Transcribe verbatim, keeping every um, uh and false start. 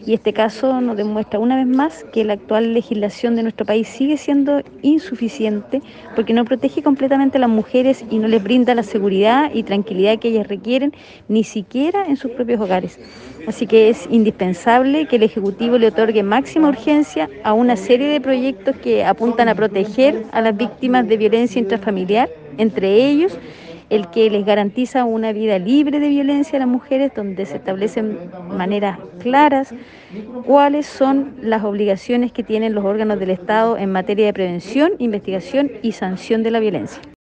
Y este caso nos demuestra una vez más que la actual legislación de nuestro país sigue siendo insuficiente porque no protege completamente a las mujeres y no les brinda la seguridad y tranquilidad que ellas requieren, ni siquiera en sus propios hogares. Así que es indispensable que el Ejecutivo le otorgue máxima urgencia a una serie de proyectos que apuntan a proteger a las víctimas de violencia intrafamiliar, entre ellos el que les garantiza una vida libre de violencia a las mujeres, donde se establecen maneras claras cuáles son las obligaciones que tienen los órganos del Estado en materia de prevención, investigación y sanción de la violencia.